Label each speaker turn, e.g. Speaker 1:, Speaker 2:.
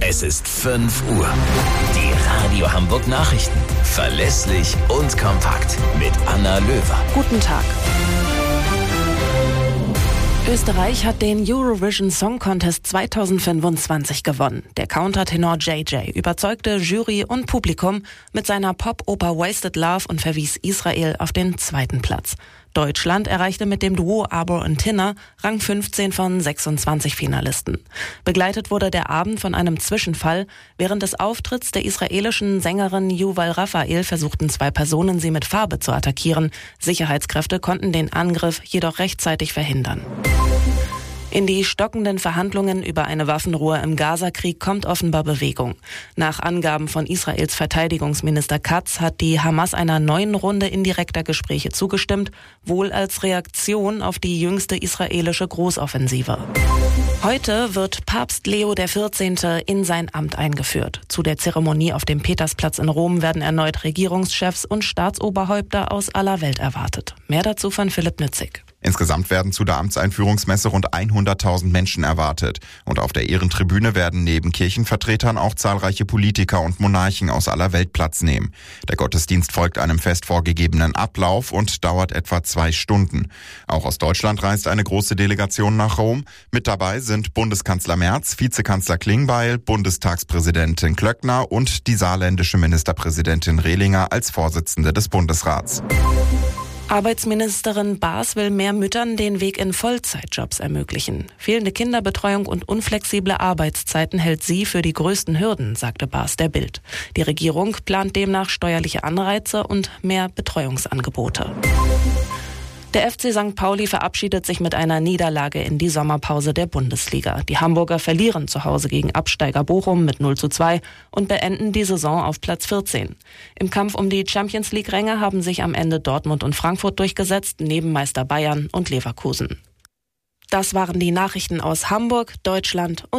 Speaker 1: Es ist 5 Uhr. Die Radio Hamburg Nachrichten. Verlässlich und kompakt. Mit Anna Löwer.
Speaker 2: Guten Tag. Österreich hat den Eurovision Song Contest 2025 gewonnen. Der Countertenor JJ überzeugte Jury und Publikum mit seiner Pop-Oper Wasted Love und verwies Israel auf den 2. Platz. Deutschland erreichte mit dem Duo Arbor und Tinner Rang 15 von 26 Finalisten. Begleitet wurde der Abend von einem Zwischenfall. Während des Auftritts der israelischen Sängerin Yuval Raphael versuchten 2 Personen, sie mit Farbe zu attackieren. Sicherheitskräfte konnten den Angriff jedoch rechtzeitig verhindern. In die stockenden Verhandlungen über eine Waffenruhe im Gaza-Krieg kommt offenbar Bewegung. Nach Angaben von Israels Verteidigungsminister Katz hat die Hamas einer neuen Runde indirekter Gespräche zugestimmt, wohl als Reaktion auf die jüngste israelische Großoffensive. Heute wird Papst Leo XIV. In sein Amt eingeführt. Zu der Zeremonie auf dem Petersplatz in Rom werden erneut Regierungschefs und Staatsoberhäupter aus aller Welt erwartet. Mehr dazu von Philipp Nützig.
Speaker 3: Insgesamt werden zu der Amtseinführungsmesse rund 100.000 Menschen erwartet. Und auf der Ehrentribüne werden neben Kirchenvertretern auch zahlreiche Politiker und Monarchen aus aller Welt Platz nehmen. Der Gottesdienst folgt einem fest vorgegebenen Ablauf und dauert etwa 2 Stunden. Auch aus Deutschland reist eine große Delegation nach Rom. Mit dabei sind Bundeskanzler Merz, Vizekanzler Klingbeil, Bundestagspräsidentin Klöckner und die saarländische Ministerpräsidentin Rehlinger als Vorsitzende des Bundesrats.
Speaker 2: Arbeitsministerin Baas will mehr Müttern den Weg in Vollzeitjobs ermöglichen. Fehlende Kinderbetreuung und unflexible Arbeitszeiten hält sie für die größten Hürden, sagte Baas der Bild. Die Regierung plant demnach steuerliche Anreize und mehr Betreuungsangebote. Der FC St. Pauli verabschiedet sich mit einer Niederlage in die Sommerpause der Bundesliga. Die Hamburger verlieren zu Hause gegen Absteiger Bochum mit 0:2 und beenden die Saison auf Platz 14. Im Kampf um die Champions-League-Ränge haben sich am Ende Dortmund und Frankfurt durchgesetzt, neben Meister Bayern und Leverkusen. Das waren die Nachrichten aus Hamburg, Deutschland und